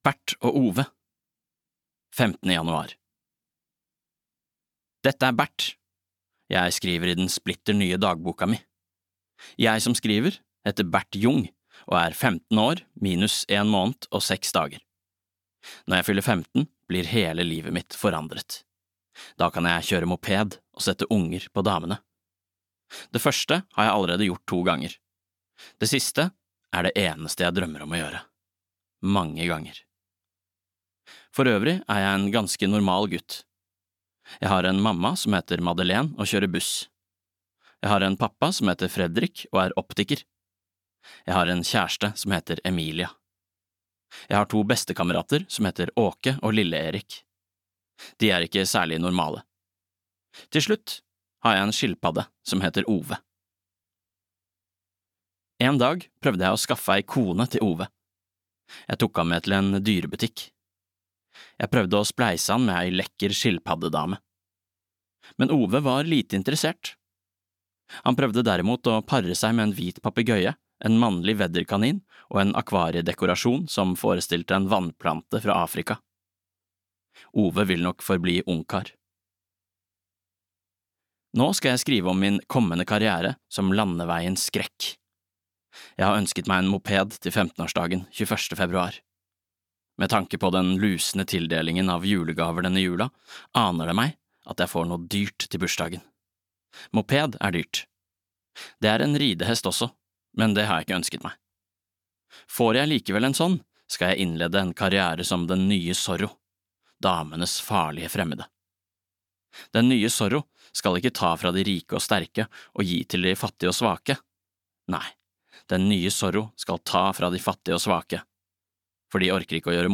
Bert og Ove 15. januar. Dette er Bert. Jeg skriver i den splitter nye dagboka mi. Jeg som skriver heter Bert Jung og er 15 år minus 1 måned og 6 dager. Når jeg fyller 15, blir hele livet mitt forandret. Da kan jeg kjøre moped og sette unger på damene. Det første har jeg allerede gjort 2 ganger. Det siste er det eneste jeg drømmer om å gjøre. Mange ganger. For øvrig er jeg en ganske normal gutt. Jeg har en mamma som heter Madeleine og kjører buss. Jeg har en pappa som heter Fredrik og er optiker. Jeg har en kjæreste som heter Emilia. Jeg har 2 bestekamerater som heter Åke og Lille-Erik. De er ikke særlig normale. Til slutt har jeg en skilpadde som heter Ove. En dag prøvde jeg å skaffe ei kone til Ove. Jeg tok ham med til en dyrebutikk. Jeg prøvde å spleise han med ei lekker skilpaddedame. Men Ove var lite interessert. Han prøvde derimot å pare seg med en hvit papegøye, en mannlig vedderkanin og en akvariedekorasjon som forestilte en vannplante fra Afrika. Ove vil nok forbli ungkar. Nå skal jeg skrive om min kommende karriere som landeveiens skrekk. Jeg har ønsket meg en moped til 15-årsdagen 21. februar. Med tanke på den lusende tildelingen av julegaver denne jula, aner det meg at jeg får noe dyrt til bursdagen. Moped er dyrt. Det er en ridehest også, men det har jeg ikke ønsket meg. Får jeg likevel en sånn, skal jeg innlede en karriere som den nye Zorro, damenes farlige fremmede. Den nye Zorro skal ikke ta fra de rike og sterke og gi til de fattige og svake. Nei, den nye Zorro skal ta fra de fattige og svake, for de orker ikke å gjøre